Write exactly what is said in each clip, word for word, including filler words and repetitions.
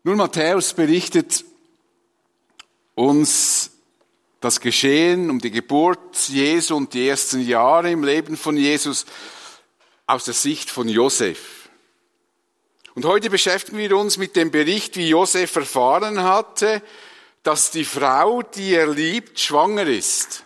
Nun, Matthäus berichtet uns das Geschehen um die Geburt Jesu und die ersten Jahre im Leben von Jesus aus der Sicht von Josef. Und heute beschäftigen wir uns mit dem Bericht, wie Josef erfahren hatte, dass die Frau, die er liebt, schwanger ist.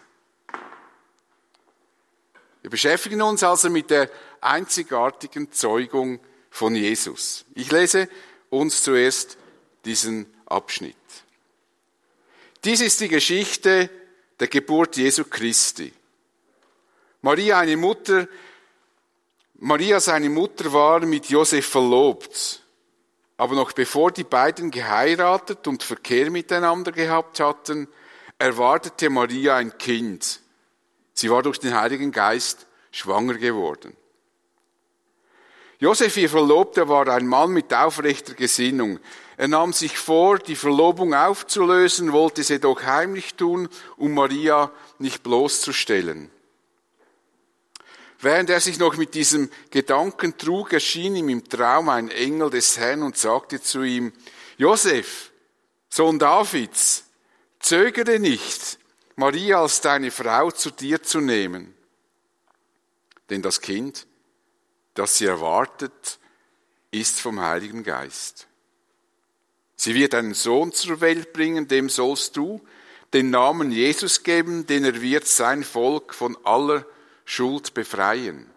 Wir beschäftigen uns also mit der einzigartigen Zeugung von Jesus. Ich lese uns zuerst diesen Abschnitt. Dies ist die Geschichte der Geburt Jesu Christi. Maria, eine Mutter, Maria, seine Mutter, war mit Josef verlobt. Aber noch bevor die beiden geheiratet und Verkehr miteinander gehabt hatten, erwartete Maria ein Kind. Sie war durch den Heiligen Geist schwanger geworden. Josef, ihr Verlobter, war ein Mann mit aufrechter Gesinnung. Er nahm sich vor, die Verlobung aufzulösen, wollte es jedoch heimlich tun, um Maria nicht bloßzustellen. Während er sich noch mit diesem Gedanken trug, erschien ihm im Traum ein Engel des Herrn und sagte zu ihm: Josef, Sohn Davids, zögere nicht, Maria als deine Frau zu dir zu nehmen. Denn das Kind, das sie erwartet, ist vom Heiligen Geist. Sie wird einen Sohn zur Welt bringen, dem sollst du den Namen Jesus geben, denn er wird sein Volk von aller Schuld befreien.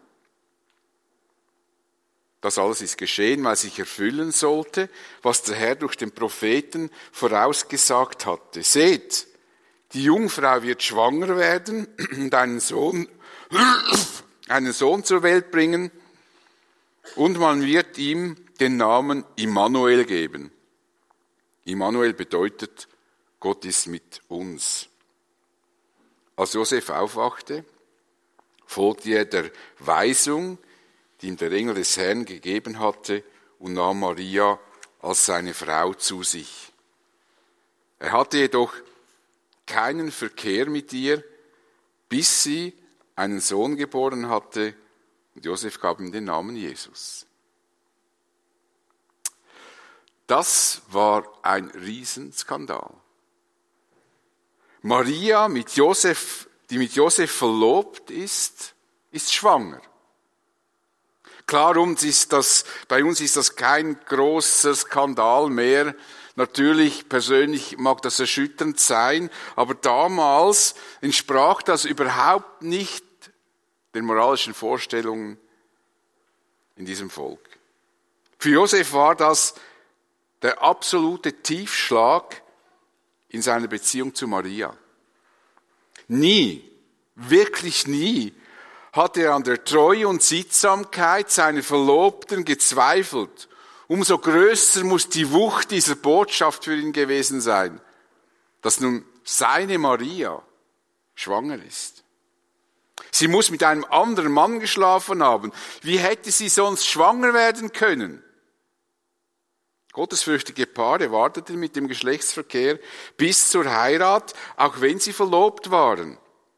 Das alles ist geschehen, weil sich erfüllen sollte, was der Herr durch den Propheten vorausgesagt hatte. Seht, die Jungfrau wird schwanger werden und einen Sohn, einen Sohn zur Welt bringen, und man wird ihm den Namen Immanuel geben. Immanuel bedeutet, Gott ist mit uns. Als Josef aufwachte, folgte er der Weisung, die ihm der Engel des Herrn gegeben hatte, und nahm Maria als seine Frau zu sich. Er hatte jedoch keinen Verkehr mit ihr, bis sie einen Sohn geboren hatte, und Josef gab ihm den Namen Jesus. Das war ein Riesenskandal. Maria, mit Josef, die mit Josef verlobt ist, ist schwanger. Klar, uns ist das, bei uns ist das kein großer Skandal mehr. Natürlich, persönlich mag das erschütternd sein, aber damals entsprach das überhaupt nicht den moralischen Vorstellungen in diesem Volk. Für Josef war das der absolute Tiefschlag in seiner Beziehung zu Maria. Nie, wirklich nie, hat er an der Treue und Sittsamkeit seiner Verlobten gezweifelt. Umso größer muss die Wucht dieser Botschaft für ihn gewesen sein, dass nun seine Maria schwanger ist. Sie muss mit einem anderen Mann geschlafen haben. Wie hätte sie sonst schwanger werden können? Gottesfürchtige Paare warteten mit dem Geschlechtsverkehr bis zur Heirat, auch wenn sie verlobt waren.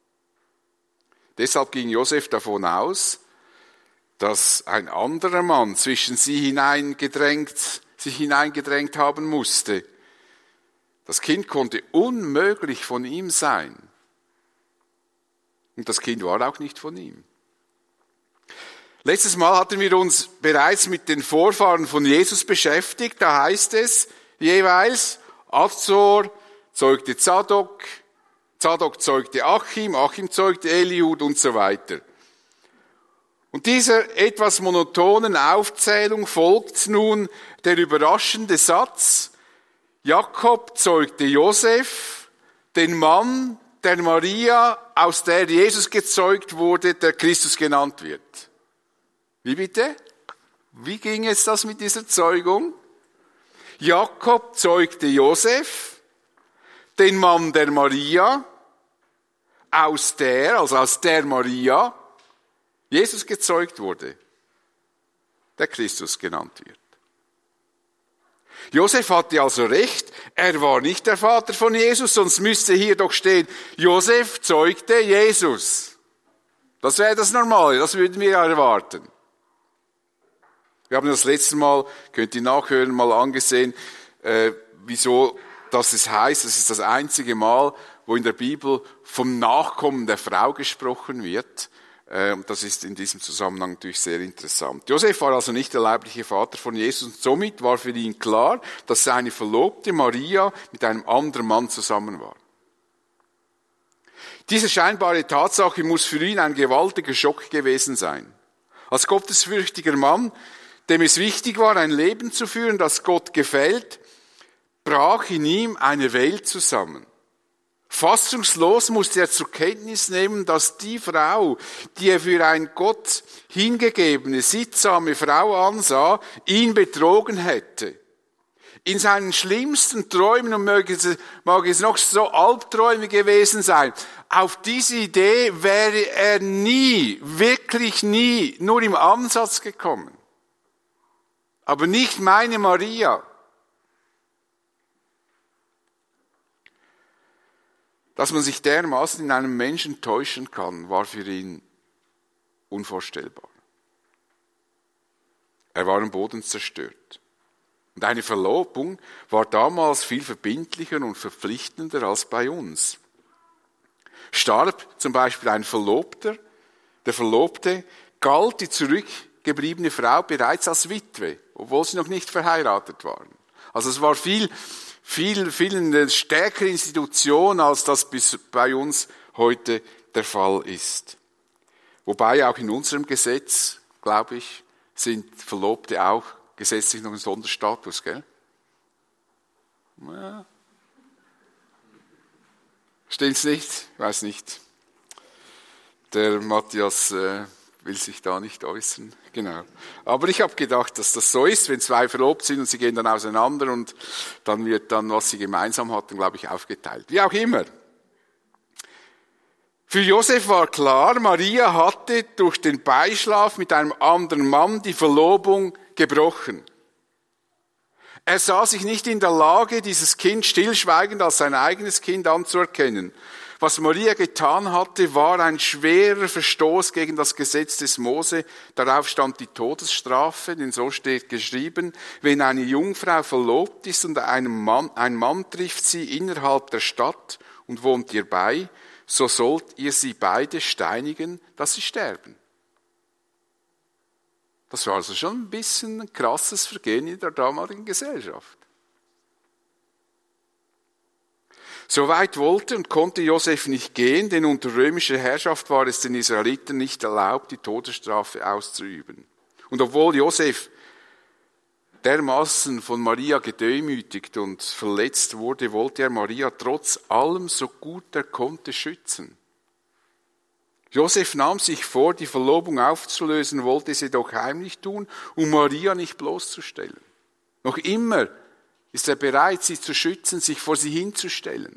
Deshalb ging Josef davon aus, dass ein anderer Mann zwischen sie hineingedrängt, sich hineingedrängt haben musste. Das Kind konnte unmöglich von ihm sein. Und das Kind war auch nicht von ihm. Letztes Mal hatten wir uns bereits mit den Vorfahren von Jesus beschäftigt. Da heißt es jeweils, Azor zeugte Zadok, Zadok zeugte Achim, Achim zeugte Eliud und so weiter. Und dieser etwas monotonen Aufzählung folgt nun der überraschende Satz: Jakob zeugte Josef, den Mann der Maria, aus der Jesus gezeugt wurde, der Christus genannt wird. Wie bitte? Wie ging es das mit dieser Zeugung? Jakob zeugte Josef, den Mann der Maria, aus der, also aus der Maria, Jesus gezeugt wurde, der Christus genannt wird. Josef hatte also recht, er war nicht der Vater von Jesus, sonst müsste hier doch stehen, Josef zeugte Jesus. Das wäre das Normale, das würden wir erwarten. Wir haben das letzte Mal, könnt ihr nachhören, mal angesehen, äh, wieso dass es heißt, es ist das einzige Mal, wo in der Bibel vom Nachkommen der Frau gesprochen wird. Und das ist in diesem Zusammenhang natürlich sehr interessant. Josef war also nicht der leibliche Vater von Jesus und somit war für ihn klar, dass seine Verlobte Maria mit einem anderen Mann zusammen war. Diese scheinbare Tatsache muss für ihn ein gewaltiger Schock gewesen sein. Als gottesfürchtiger Mann, dem es wichtig war, ein Leben zu führen, das Gott gefällt, brach in ihm eine Welt zusammen. Fassungslos musste er zur Kenntnis nehmen, dass die Frau, die er für eine Gott hingegebene, sittsame Frau ansah, ihn betrogen hätte. In seinen schlimmsten Träumen, und mag es, mag es noch so Albträume gewesen sein, auf diese Idee wäre er nie, wirklich nie, nur im Ansatz gekommen. Aber nicht meine Maria. Dass man sich dermaßen in einem Menschen täuschen kann, war für ihn unvorstellbar. Er war am Boden zerstört. Und eine Verlobung war damals viel verbindlicher und verpflichtender als bei uns. Starb zum Beispiel ein Verlobter, der Verlobte, galt die zurückgebliebene Frau bereits als Witwe, obwohl sie noch nicht verheiratet waren. Also es war viel Viel, viel eine stärkere Institution, als das bis bei uns heute der Fall ist. Wobei auch in unserem Gesetz, glaube ich, sind Verlobte auch gesetzlich noch ein Sonderstatus, gell? Ja. Stimmt's nicht? Ich weiß nicht. Der Matthias äh, will sich da nicht äußern. Genau. Aber ich habe gedacht, dass das so ist, wenn zwei verlobt sind und sie gehen dann auseinander und dann wird dann, was sie gemeinsam hatten, glaube ich, aufgeteilt. Wie auch immer. Für Josef war klar, Maria hatte durch den Beischlaf mit einem anderen Mann die Verlobung gebrochen. Er sah sich nicht in der Lage, dieses Kind stillschweigend als sein eigenes Kind anzuerkennen. Was Maria getan hatte, war ein schwerer Verstoß gegen das Gesetz des Mose. Darauf stand die Todesstrafe, denn so steht geschrieben, wenn eine Jungfrau verlobt ist und einem Mann, ein Mann trifft sie innerhalb der Stadt und wohnt ihr bei, so sollt ihr sie beide steinigen, dass sie sterben. Das war also schon ein bisschen ein krasses Vergehen in der damaligen Gesellschaft. So weit wollte und konnte Josef nicht gehen, denn unter römischer Herrschaft war es den Israeliten nicht erlaubt, die Todesstrafe auszuüben. Und obwohl Josef dermaßen von Maria gedemütigt und verletzt wurde, wollte er Maria trotz allem so gut er konnte schützen. Josef nahm sich vor, die Verlobung aufzulösen, wollte es jedoch heimlich tun, um Maria nicht bloßzustellen. Noch immer ist er bereit, sie zu schützen, sich vor sie hinzustellen.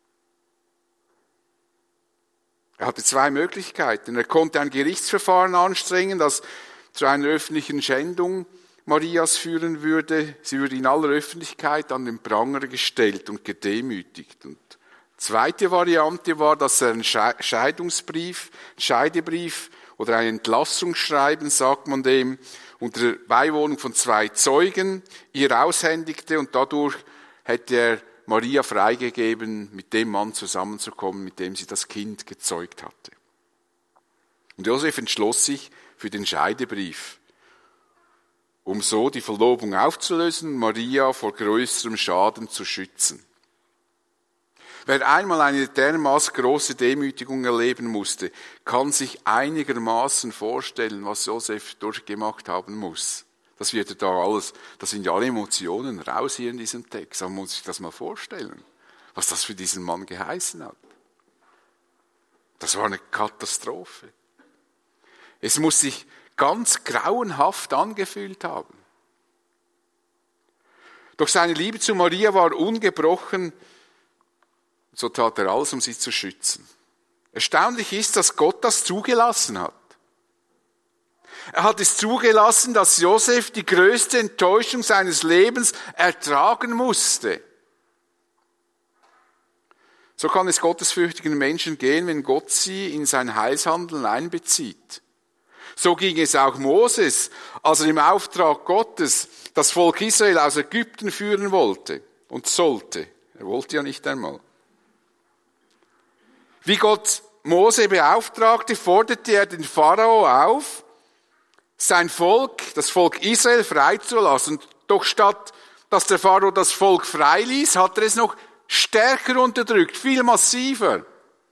Er hatte zwei Möglichkeiten. Er konnte ein Gerichtsverfahren anstrengen, das zu einer öffentlichen Schändung Marias führen würde. Sie würde in aller Öffentlichkeit an den Pranger gestellt und gedemütigt. Und die zweite Variante war, dass er einen Scheidungsbrief, einen Scheidebrief oder ein Entlassungsschreiben, sagt man dem, unter Beiwohnung von zwei Zeugen ihr aushändigte und dadurch hätte er Maria freigegeben, mit dem Mann zusammenzukommen, mit dem sie das Kind gezeugt hatte. Und Josef entschloss sich für den Scheidebrief, um so die Verlobung aufzulösen und Maria vor größerem Schaden zu schützen. Wer einmal eine dermaßen große Demütigung erleben musste, kann sich einigermaßen vorstellen, was Josef durchgemacht haben muss. Das wird da alles, das sind ja alle Emotionen raus hier in diesem Text. Man muss sich das mal vorstellen, was das für diesen Mann geheißen hat. Das war eine Katastrophe. Es muss sich ganz grauenhaft angefühlt haben. Doch seine Liebe zu Maria war ungebrochen. So tat er alles, um sie zu schützen. Erstaunlich ist, dass Gott das zugelassen hat. Er hat es zugelassen, dass Josef die größte Enttäuschung seines Lebens ertragen musste. So kann es gottesfürchtigen Menschen gehen, wenn Gott sie in sein Heilshandeln einbezieht. So ging es auch Moses, als er im Auftrag Gottes das Volk Israel aus Ägypten führen wollte und sollte. Er wollte ja nicht einmal. Wie Gott Mose beauftragte, forderte er den Pharao auf, sein Volk, das Volk Israel, freizulassen. Doch statt, dass der Pharao das Volk freiließ, hat er es noch stärker unterdrückt, viel massiver.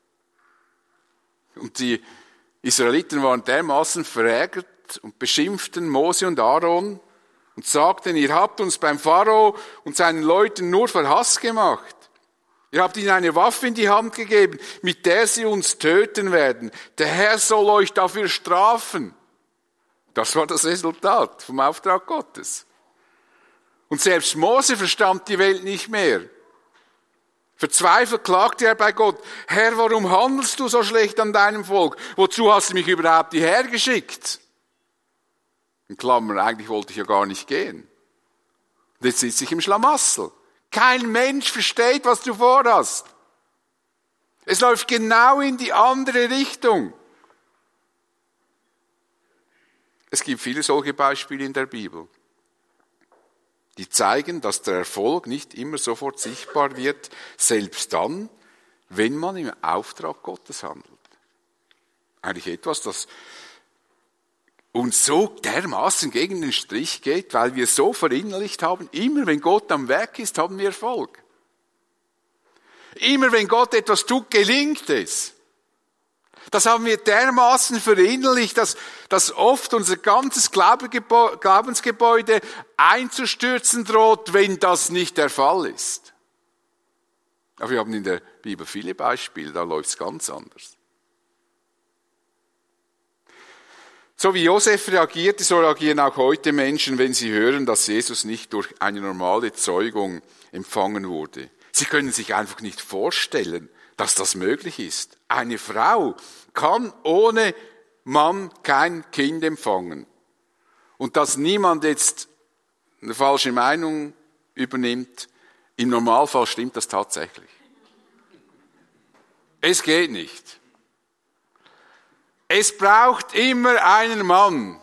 Und die Israeliten waren dermaßen verärgert und beschimpften Mose und Aaron und sagten, ihr habt uns beim Pharao und seinen Leuten nur Verhass gemacht. Ihr habt ihnen eine Waffe in die Hand gegeben, mit der sie uns töten werden. Der Herr soll euch dafür strafen. Das war das Resultat vom Auftrag Gottes. Und selbst Mose verstand die Welt nicht mehr. Verzweifelt klagte er bei Gott, Herr, warum handelst du so schlecht an deinem Volk? Wozu hast du mich überhaupt hierher geschickt? In Klammern, eigentlich wollte ich ja gar nicht gehen. Und jetzt sitze ich im Schlamassel. Kein Mensch versteht, was du vorhast. Es läuft genau in die andere Richtung. Es gibt viele solche Beispiele in der Bibel, die zeigen, dass der Erfolg nicht immer sofort sichtbar wird, selbst dann, wenn man im Auftrag Gottes handelt. Eigentlich etwas, das uns so dermaßen gegen den Strich geht, weil wir so verinnerlicht haben, immer wenn Gott am Werk ist, haben wir Erfolg. Immer wenn Gott etwas tut, gelingt es. Das haben wir dermaßen verinnerlicht, dass, dass oft unser ganzes Glaubensgebäude einzustürzen droht, wenn das nicht der Fall ist. Aber wir haben in der Bibel viele Beispiele, da läuft es ganz anders. So wie Josef reagierte, so reagieren auch heute Menschen, wenn sie hören, dass Jesus nicht durch eine normale Zeugung empfangen wurde. Sie können sich einfach nicht vorstellen, dass das möglich ist. Eine Frau kann ohne Mann kein Kind empfangen. Und dass niemand jetzt eine falsche Meinung übernimmt, im Normalfall stimmt das tatsächlich. Es geht nicht. Es braucht immer einen Mann.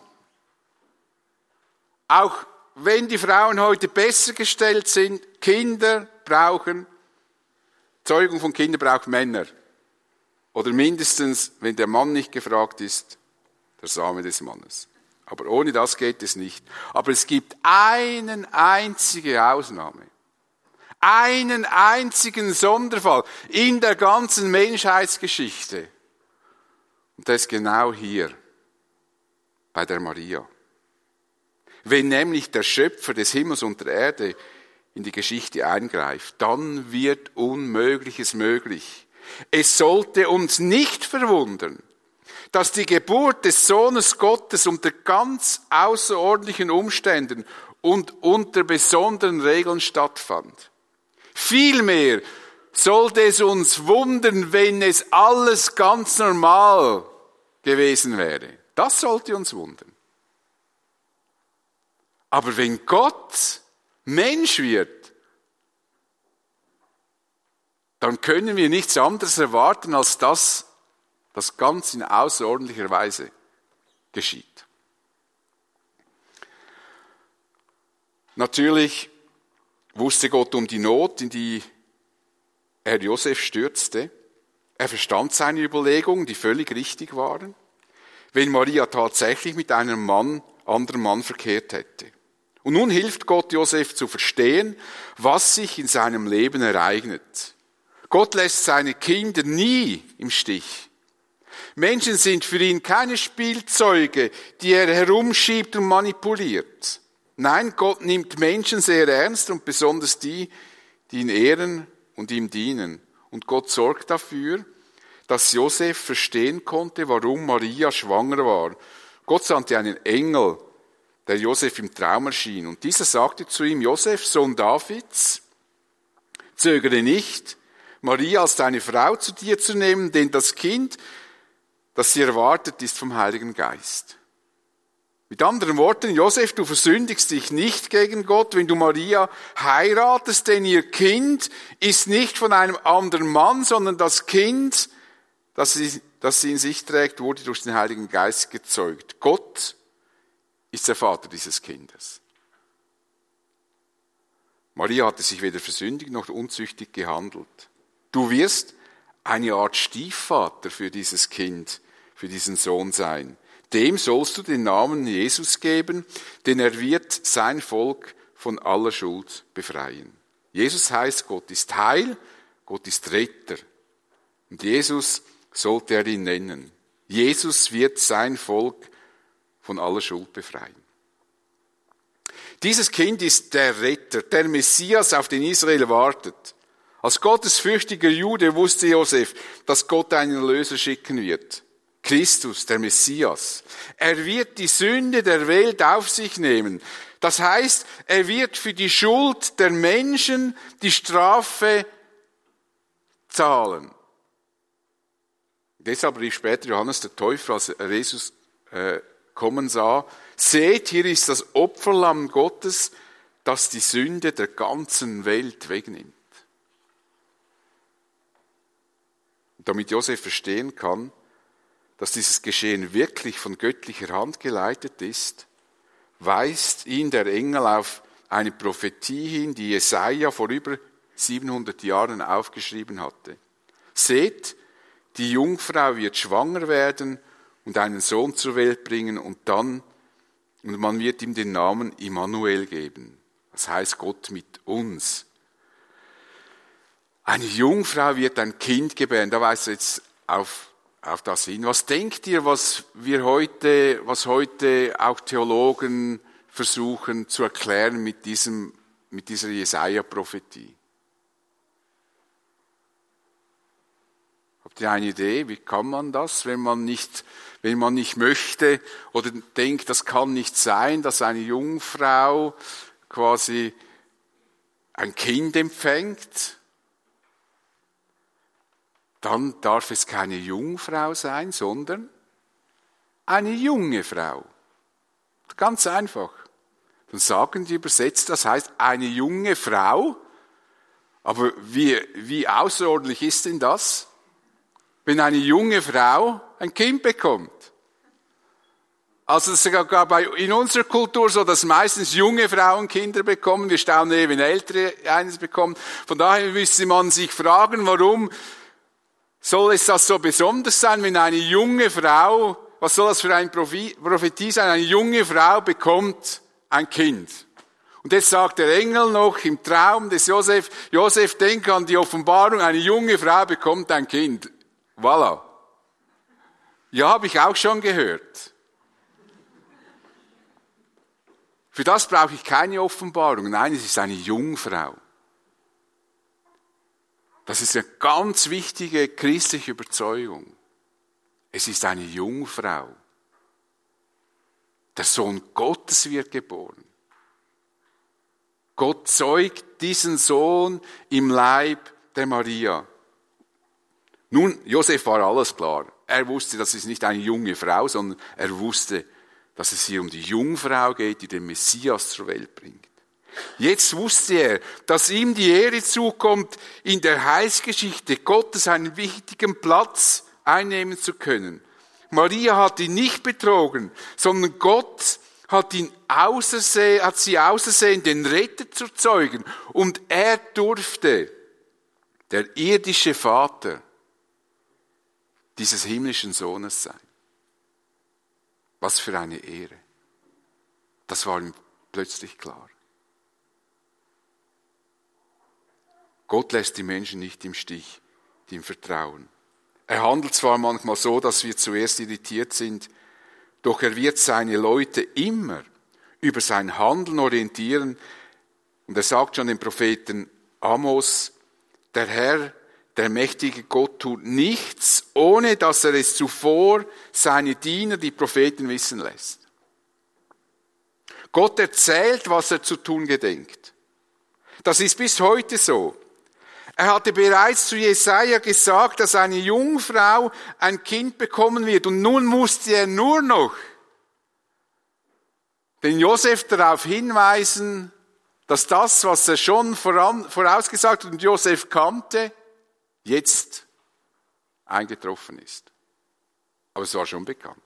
Auch wenn die Frauen heute besser gestellt sind, Kinder brauchen, Zeugung von Kindern braucht Männer. Oder mindestens, wenn der Mann nicht gefragt ist, der Same des Mannes. Aber ohne das geht es nicht. Aber es gibt einen einzige Ausnahme. Einen einzigen Sonderfall in der ganzen Menschheitsgeschichte. Und das ist genau hier, bei der Maria. Wenn nämlich der Schöpfer des Himmels und der Erde in die Geschichte eingreift, dann wird Unmögliches möglich. Es sollte uns nicht verwundern, dass die Geburt des Sohnes Gottes unter ganz außerordentlichen Umständen und unter besonderen Regeln stattfand. Vielmehr sollte es uns wundern, wenn es alles ganz normal gewesen wäre. Das sollte uns wundern. Aber wenn Gott Mensch wird, dann können wir nichts anderes erwarten, als dass das ganz in außerordentlicher Weise geschieht. Natürlich wusste Gott um die Not, in die er Josef stürzte. Er verstand seine Überlegungen, die völlig richtig waren, wenn Maria tatsächlich mit einem Mann, anderen Mann verkehrt hätte. Und nun hilft Gott Josef zu verstehen, was sich in seinem Leben ereignet. Gott lässt seine Kinder nie im Stich. Menschen sind für ihn keine Spielzeuge, die er herumschiebt und manipuliert. Nein, Gott nimmt Menschen sehr ernst und besonders die, die ihn ehren und ihm dienen. Und Gott sorgt dafür, dass Josef verstehen konnte, warum Maria schwanger war. Gott sandte einen Engel, der Josef im Traum erschien. Und dieser sagte zu ihm, Josef, Sohn Davids, zögere nicht, Maria als deine Frau zu dir zu nehmen, denn das Kind, das sie erwartet, ist vom Heiligen Geist. Mit anderen Worten, Josef, du versündigst dich nicht gegen Gott, wenn du Maria heiratest, denn ihr Kind ist nicht von einem anderen Mann, sondern das Kind, das sie das sie in sich trägt, wurde durch den Heiligen Geist gezeugt. Gott ist der Vater dieses Kindes. Maria hatte sich weder versündigt noch unzüchtig gehandelt. Du wirst eine Art Stiefvater für dieses Kind, für diesen Sohn sein. Dem sollst du den Namen Jesus geben, denn er wird sein Volk von aller Schuld befreien. Jesus heißt, Gott ist Heil, Gott ist Retter. Und Jesus sollte er ihn nennen. Jesus wird sein Volk von aller Schuld befreien. Dieses Kind ist der Retter, der Messias, auf den Israel wartet. Als gottesfürchtiger Jude wusste Josef, dass Gott einen Erlöser schicken wird. Christus, der Messias. Er wird die Sünde der Welt auf sich nehmen. Das heißt, er wird für die Schuld der Menschen die Strafe zahlen. Deshalb rief später Johannes der Täufer, als er Jesus äh, kommen sah, seht, hier ist das Opferlamm Gottes, das die Sünde der ganzen Welt wegnimmt. Und damit Josef verstehen kann, dass dieses Geschehen wirklich von göttlicher Hand geleitet ist, weist ihn der Engel auf eine Prophetie hin, die Jesaja vor über siebenhundert Jahren aufgeschrieben hatte. Seht, die Jungfrau wird schwanger werden und einen Sohn zur Welt bringen und dann, und man wird ihm den Namen Immanuel geben. Das heißt Gott mit uns. Eine Jungfrau wird ein Kind gebären. Da weist er jetzt auf, auf das hin. Was denkt ihr, was wir heute, was heute auch Theologen versuchen zu erklären mit diesem, mit dieser Jesaja-Prophetie? Habt ihr eine Idee? Wie kann man das, wenn man nicht, wenn man nicht möchte oder denkt, das kann nicht sein, dass eine Jungfrau quasi ein Kind empfängt? Dann darf es keine Jungfrau sein, sondern eine junge Frau. Ganz einfach. Dann sagen die übersetzt, das heißt eine junge Frau. Aber wie, wie außerordentlich ist denn das, wenn eine junge Frau ein Kind bekommt? Also es ist sogar bei, in unserer Kultur so, dass meistens junge Frauen Kinder bekommen. Wir staunen eher, wenn Ältere eines bekommen. Von daher müsste man sich fragen, warum soll es das so besonders sein, wenn eine junge Frau, was soll das für eine Prophetie sein, eine junge Frau bekommt ein Kind. Und jetzt sagt der Engel noch im Traum des Josef, Josef, denk an die Offenbarung, eine junge Frau bekommt ein Kind. Voilà. Ja, habe ich auch schon gehört. Für das brauche ich keine Offenbarung. Nein, es ist eine Jungfrau. Das ist eine ganz wichtige christliche Überzeugung. Es ist eine Jungfrau. Der Sohn Gottes wird geboren. Gott zeugt diesen Sohn im Leib der Maria. Nun, Josef war alles klar. Er wusste, das ist nicht eine junge Frau, sondern er wusste, dass es hier um die Jungfrau geht, die den Messias zur Welt bringt. Jetzt wusste er, dass ihm die Ehre zukommt, in der Heilsgeschichte Gottes einen wichtigen Platz einnehmen zu können. Maria hat ihn nicht betrogen, sondern Gott hat ihn ausersehen, hat sie ausersehen, den Retter zu zeugen. Und er durfte der irdische Vater dieses himmlischen Sohnes sein. Was für eine Ehre. Das war ihm plötzlich klar. Gott lässt die Menschen nicht im Stich, die ihm vertrauen. Er handelt zwar manchmal so, dass wir zuerst irritiert sind, doch er wird seine Leute immer über sein Handeln orientieren. Und er sagt schon dem Propheten Amos, der Herr, der mächtige Gott tut nichts, ohne dass er es zuvor seine Diener, die Propheten, wissen lässt. Gott erzählt, was er zu tun gedenkt. Das ist bis heute so. Er hatte bereits zu Jesaja gesagt, dass eine Jungfrau ein Kind bekommen wird. Und nun musste er nur noch den Josef darauf hinweisen, dass das, was er schon voran, vorausgesagt hat und Josef kannte, jetzt eingetroffen ist. aber es war schon bekannt.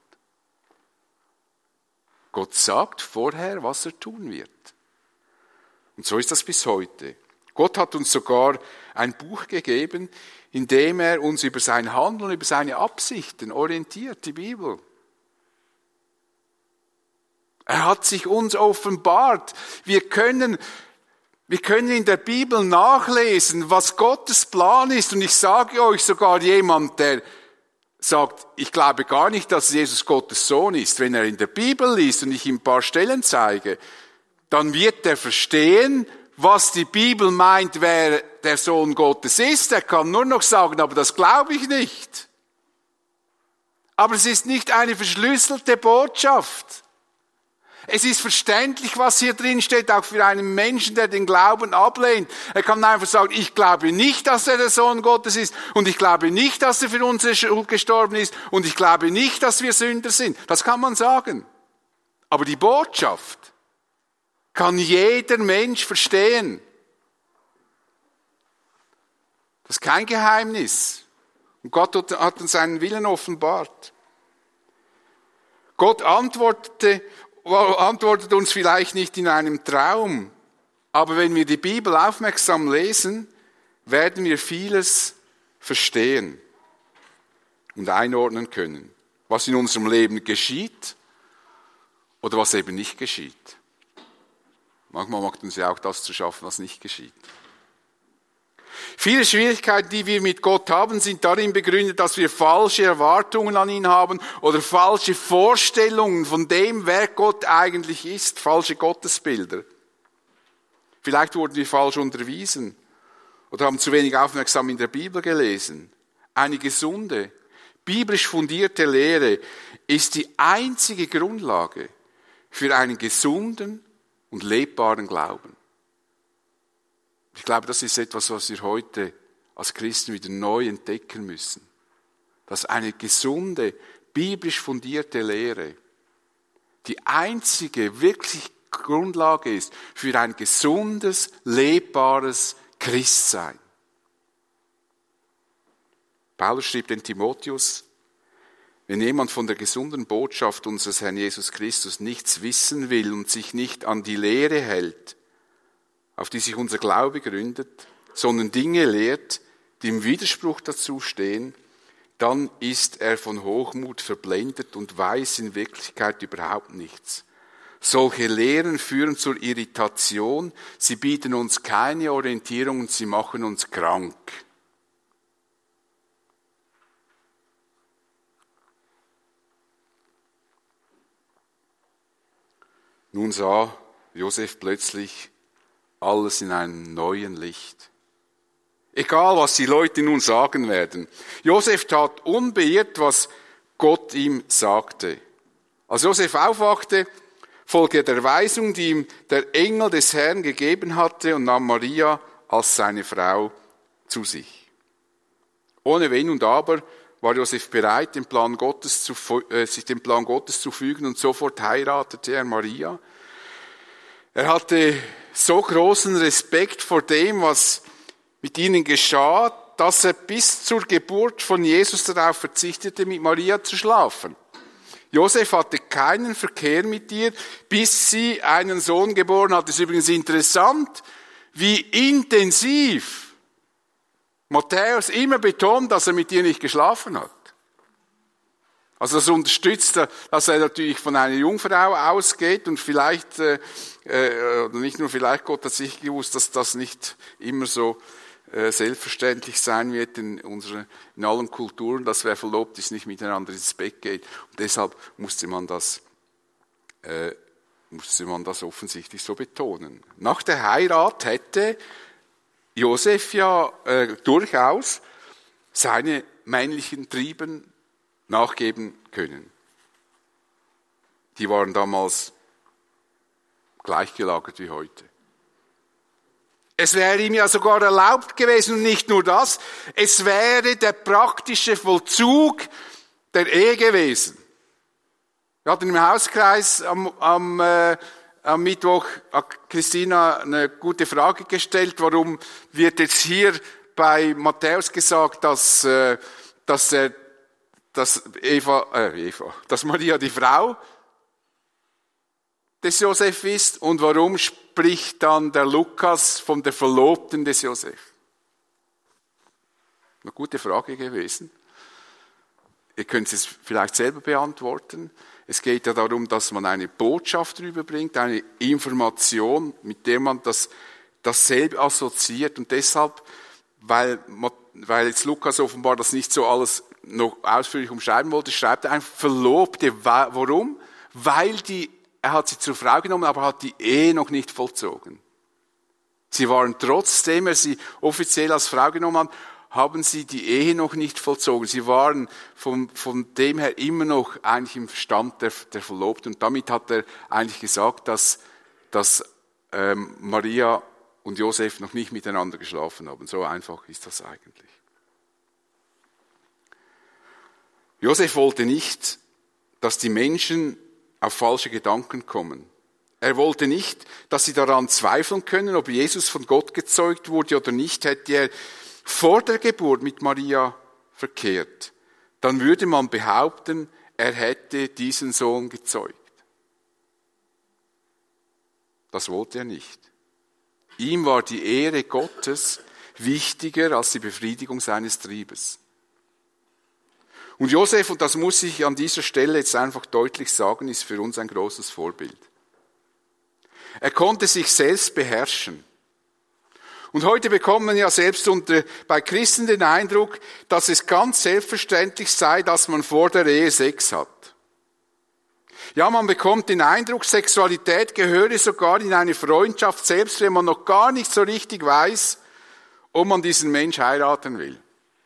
Gott sagt vorher, was er tun wird. Und so ist das bis heute. Gott hat uns sogar ein Buch gegeben, in dem er uns über sein Handeln, über seine Absichten orientiert, die Bibel. Er hat sich uns offenbart. Wir können, wir können in der Bibel nachlesen, was Gottes Plan ist. Und ich sage euch, sogar jemand, der sagt, ich glaube gar nicht, dass Jesus Gottes Sohn ist, wenn er in der Bibel liest und ich ihm ein paar Stellen zeige, dann wird er verstehen, was die Bibel meint, wer der Sohn Gottes ist. Er kann nur noch sagen, aber das glaube ich nicht. Aber es ist nicht eine verschlüsselte Botschaft. Es ist verständlich, was hier drin steht, auch für einen Menschen, der den Glauben ablehnt. Er kann einfach sagen, ich glaube nicht, dass er der Sohn Gottes ist und ich glaube nicht, dass er für unsere Schuld gestorben ist und ich glaube nicht, dass wir Sünder sind. Das kann man sagen. Aber die Botschaft kann jeder Mensch verstehen. Das ist kein Geheimnis. Und Gott hat uns seinen Willen offenbart. Gott antwortete, antwortet uns vielleicht nicht in einem Traum, aber wenn wir die Bibel aufmerksam lesen, werden wir vieles verstehen und einordnen können, was in unserem Leben geschieht oder was eben nicht geschieht. Manchmal macht uns ja auch das zu schaffen, was nicht geschieht. Viele Schwierigkeiten, die wir mit Gott haben, sind darin begründet, dass wir falsche Erwartungen an ihn haben oder falsche Vorstellungen von dem, wer Gott eigentlich ist, falsche Gottesbilder. Vielleicht wurden wir falsch unterwiesen oder haben zu wenig aufmerksam in der Bibel gelesen. Eine gesunde, biblisch fundierte Lehre ist die einzige Grundlage für einen gesunden und lebbaren Glauben. Ich glaube, das ist etwas, was wir heute als Christen wieder neu entdecken müssen. Dass eine gesunde, biblisch fundierte Lehre die einzige wirklich Grundlage ist für ein gesundes, lebbares Christsein. Paulus schrieb den Timotheus, wenn jemand von der gesunden Botschaft unseres Herrn Jesus Christus nichts wissen will und sich nicht an die Lehre hält, auf die sich unser Glaube gründet, sondern Dinge lehrt, die im Widerspruch dazu stehen, dann ist er von Hochmut verblendet und weiß in Wirklichkeit überhaupt nichts. Solche Lehren führen zur Irritation, sie bieten uns keine Orientierung und sie machen uns krank. Nun sah Josef plötzlich alles in einem neuen Licht. Egal, was die Leute nun sagen werden. Josef tat unbeirrt, was Gott ihm sagte. Als Josef aufwachte, folgte er der Weisung, die ihm der Engel des Herrn gegeben hatte, und nahm Maria als seine Frau zu sich. Ohne Wenn und Aber war Josef bereit, den Plan Gottes zu, äh, sich dem Plan Gottes zu fügen, und sofort heiratete er Maria. Er hatte so großen Respekt vor dem, was mit ihnen geschah, dass er bis zur Geburt von Jesus darauf verzichtete, mit Maria zu schlafen. Josef hatte keinen Verkehr mit ihr, bis sie einen Sohn geboren hat. Es ist übrigens interessant, wie intensiv Matthäus immer betont, dass er mit ihr nicht geschlafen hat. Also das unterstützt, dass er natürlich von einer Jungfrau ausgeht und vielleicht, äh, äh, nicht nur vielleicht, Gott hat sich gewusst, dass das nicht immer so äh, selbstverständlich sein wird in unseren, in allen Kulturen, dass wer verlobt ist, nicht miteinander ins Bett geht. Und deshalb musste man das, äh, musste man das offensichtlich so betonen. Nach der Heirat hätte Josef ja äh, durchaus seine männlichen Trieben nachgeben können. Die waren damals gleichgelagert wie heute. Es wäre ihm ja sogar erlaubt gewesen, und nicht nur das, es wäre der praktische Vollzug der Ehe gewesen. Wir hatten im Hauskreis am, am, äh, am Mittwoch hat Christina eine gute Frage gestellt, warum wird jetzt hier bei Matthäus gesagt, dass, äh, dass er dass Eva, äh, Eva, dass Maria die Frau des Josef ist und warum spricht dann der Lukas von der Verlobten des Josef? Eine gute Frage gewesen. Ihr könnt es vielleicht selber beantworten. Es geht ja darum, dass man eine Botschaft rüberbringt, eine Information, mit der man das, dasselbe assoziiert. Und deshalb, weil, weil jetzt Lukas offenbar das nicht so alles noch ausführlich umschreiben wollte, schreibt er einfach Verlobte. Warum? Weil die, er hat sie zur Frau genommen, aber hat die Ehe noch nicht vollzogen. Sie waren trotzdem, er sie offiziell als Frau genommen hat, haben sie die Ehe noch nicht vollzogen. Sie waren von, von dem her immer noch eigentlich im Stand der, der Verlobten. Und damit hat er eigentlich gesagt, dass, dass ähm, Maria und Josef noch nicht miteinander geschlafen haben. So einfach ist das eigentlich. Josef wollte nicht, dass die Menschen auf falsche Gedanken kommen. Er wollte nicht, dass sie daran zweifeln können, ob Jesus von Gott gezeugt wurde oder nicht. Hätte er vor der Geburt mit Maria verkehrt, dann würde man behaupten, er hätte diesen Sohn gezeugt. Das wollte er nicht. Ihm war die Ehre Gottes wichtiger als die Befriedigung seines Triebes. Und Josef, und das muss ich an dieser Stelle jetzt einfach deutlich sagen, ist für uns ein großes Vorbild. Er konnte sich selbst beherrschen. Und heute bekommt man ja selbst unter, bei Christen den Eindruck, dass es ganz selbstverständlich sei, dass man vor der Ehe Sex hat. Ja, man bekommt den Eindruck, Sexualität gehöre sogar in eine Freundschaft, selbst wenn man noch gar nicht so richtig weiß, ob man diesen Mensch heiraten will.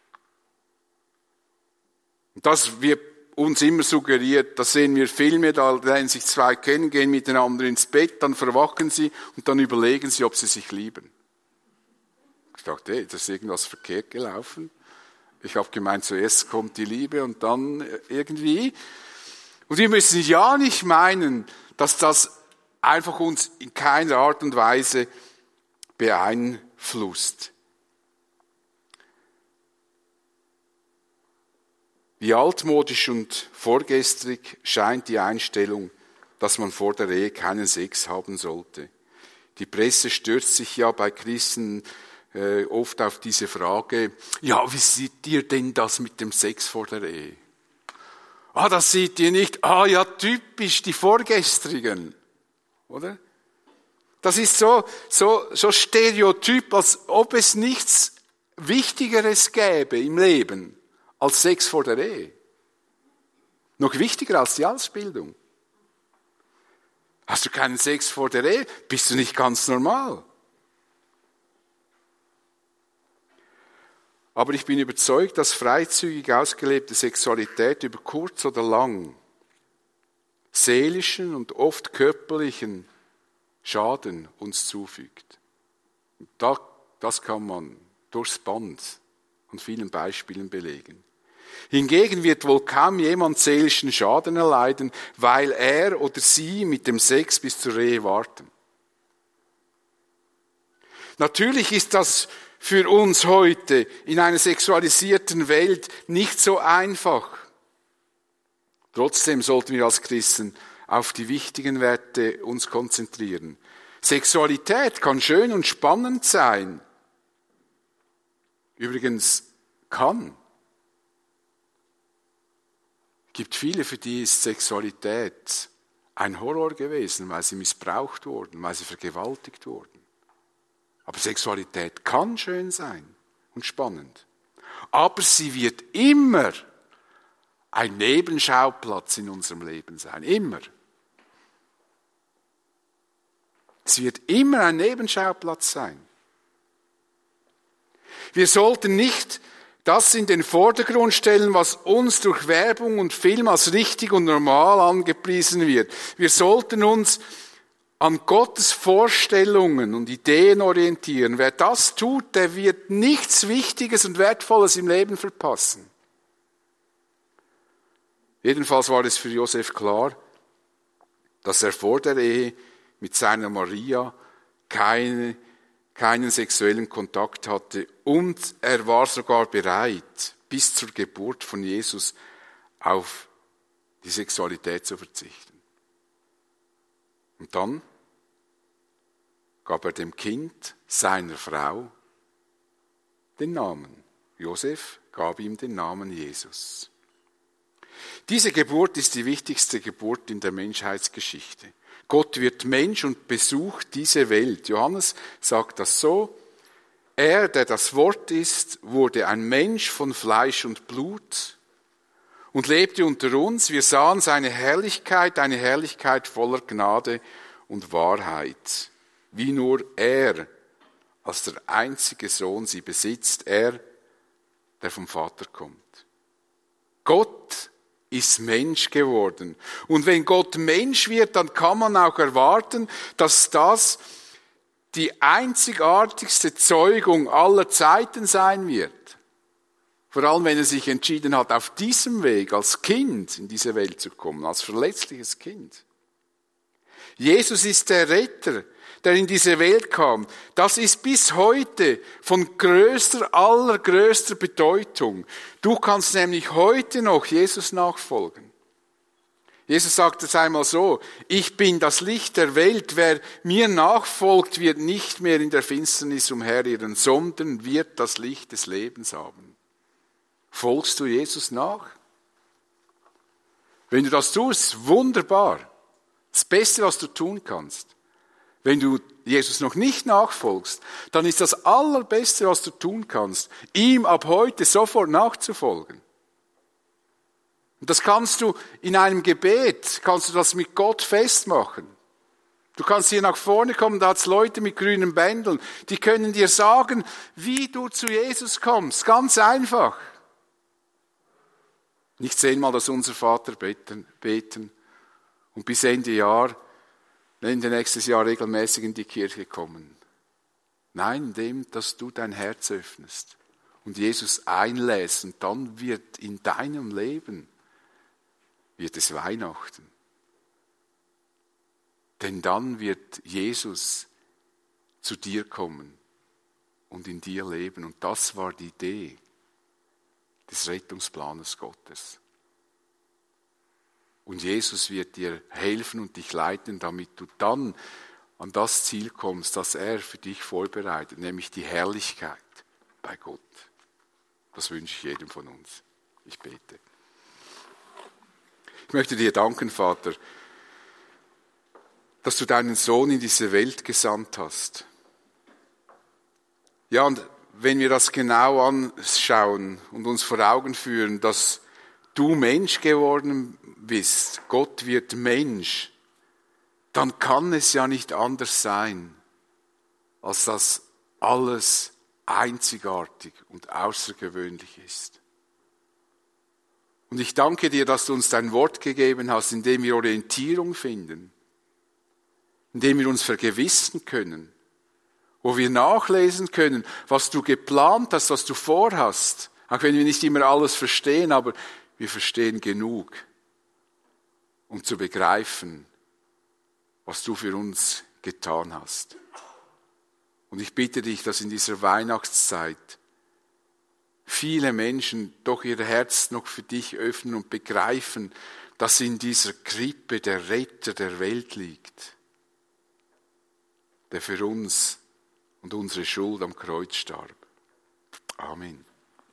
Und das wird uns immer suggeriert, da sehen wir Filme, da lernen sich zwei kennen, gehen miteinander ins Bett, dann verwachen sie und dann überlegen sie, ob sie sich lieben. Ich dachte, hey, da ist irgendwas verkehrt gelaufen. Ich habe gemeint, zuerst kommt die Liebe und dann irgendwie. Und wir müssen ja nicht meinen, dass das einfach uns in keiner Art und Weise beeinflusst. Wie altmodisch und vorgestrig scheint die Einstellung, dass man vor der Ehe keinen Sex haben sollte. Die Presse stürzt sich ja bei Christen äh, oft auf diese Frage, ja, wie seht ihr denn das mit dem Sex vor der Ehe? Ah, das seht ihr nicht. Ah, ja, typisch, die Vorgestrigen. Oder? Das ist so, so, so stereotyp, als ob es nichts Wichtigeres gäbe im Leben als Sex vor der Ehe. Noch wichtiger als die Ausbildung. Hast du keinen Sex vor der Ehe? Bist du nicht ganz normal? Aber ich bin überzeugt, dass freizügig ausgelebte Sexualität über kurz oder lang seelischen und oft körperlichen Schaden uns zufügt. Das kann man durchs Band an vielen Beispielen belegen. Hingegen wird wohl kaum jemand seelischen Schaden erleiden, weil er oder sie mit dem Sex bis zur Ehe warten. Natürlich ist das für uns heute in einer sexualisierten Welt nicht so einfach. Trotzdem sollten wir als Christen auf die wichtigen Werte uns konzentrieren. Sexualität kann schön und spannend sein. Übrigens kann. Es gibt viele, für die ist Sexualität ein Horror gewesen, weil sie missbraucht wurden, weil sie vergewaltigt wurden. Aber Sexualität kann schön sein und spannend. Aber sie wird immer ein Nebenschauplatz in unserem Leben sein. Immer. Es wird immer ein Nebenschauplatz sein. Wir sollten nicht das in den Vordergrund stellen, was uns durch Werbung und Film als richtig und normal angepriesen wird. Wir sollten uns an Gottes Vorstellungen und Ideen orientieren. Wer das tut, der wird nichts Wichtiges und Wertvolles im Leben verpassen. Jedenfalls war es für Josef klar, dass er vor der Ehe mit seiner Maria keine, keinen sexuellen Kontakt hatte und er war sogar bereit, bis zur Geburt von Jesus auf die Sexualität zu verzichten. Und dann gab er dem Kind seiner Frau den Namen. Josef gab ihm den Namen Jesus. Diese Geburt ist die wichtigste Geburt in der Menschheitsgeschichte. Gott wird Mensch und besucht diese Welt. Johannes sagt das so: Er, der das Wort ist, wurde ein Mensch von Fleisch und Blut und lebte unter uns. Wir sahen seine Herrlichkeit, eine Herrlichkeit voller Gnade und Wahrheit, wie nur er als der einzige Sohn sie besitzt, er, der vom Vater kommt. Gott ist Mensch geworden. Und wenn Gott Mensch wird, dann kann man auch erwarten, dass das die einzigartigste Zeugung aller Zeiten sein wird. Vor allem, wenn er sich entschieden hat, auf diesem Weg als Kind in diese Welt zu kommen, als verletzliches Kind. Jesus ist der Retter, der in diese Welt kam. Das ist bis heute von größter, allergrößter Bedeutung. Du kannst nämlich heute noch Jesus nachfolgen. Jesus sagt es einmal so: Ich bin das Licht der Welt. Wer mir nachfolgt, wird nicht mehr in der Finsternis umherirren, sondern wird das Licht des Lebens haben. Folgst du Jesus nach? Wenn du das tust, wunderbar. Das Beste, was du tun kannst. Wenn du Jesus noch nicht nachfolgst, dann ist das Allerbeste, was du tun kannst, ihm ab heute sofort nachzufolgen. Und das kannst du in einem Gebet, kannst du das mit Gott festmachen. Du kannst hier nach vorne kommen, da hat es Leute mit grünen Bändeln, die können dir sagen, wie du zu Jesus kommst. Ganz einfach. Nicht zehnmal das Unser Vater beten, beten und bis Ende Jahr, Ende nächstes Jahr regelmäßig in die Kirche kommen. Nein, indem, dass du dein Herz öffnest und Jesus einlässt, und dann wird in deinem Leben wird es Weihnachten. Denn dann wird Jesus zu dir kommen und in dir leben. Und das war die Idee des Rettungsplanes Gottes. Und Jesus wird dir helfen und dich leiten, damit du dann an das Ziel kommst, das er für dich vorbereitet, nämlich die Herrlichkeit bei Gott. Das wünsche ich jedem von uns. Ich bete. Ich möchte dir danken, Vater, dass du deinen Sohn in diese Welt gesandt hast. Ja, und wenn wir das genau anschauen und uns vor Augen führen, dass du Mensch geworden bist, Gott wird Mensch, dann kann es ja nicht anders sein, als dass alles einzigartig und außergewöhnlich ist. Und ich danke dir, dass du uns dein Wort gegeben hast, in dem wir Orientierung finden, in dem wir uns vergewissen können, wo wir nachlesen können, was du geplant hast, was du vorhast. Auch wenn wir nicht immer alles verstehen, aber wir verstehen genug, um zu begreifen, was du für uns getan hast. Und ich bitte dich, dass in dieser Weihnachtszeit viele Menschen doch ihr Herz noch für dich öffnen und begreifen, dass in dieser Krippe der Retter der Welt liegt, der für uns und unsere Schuld am Kreuz starb. Amen.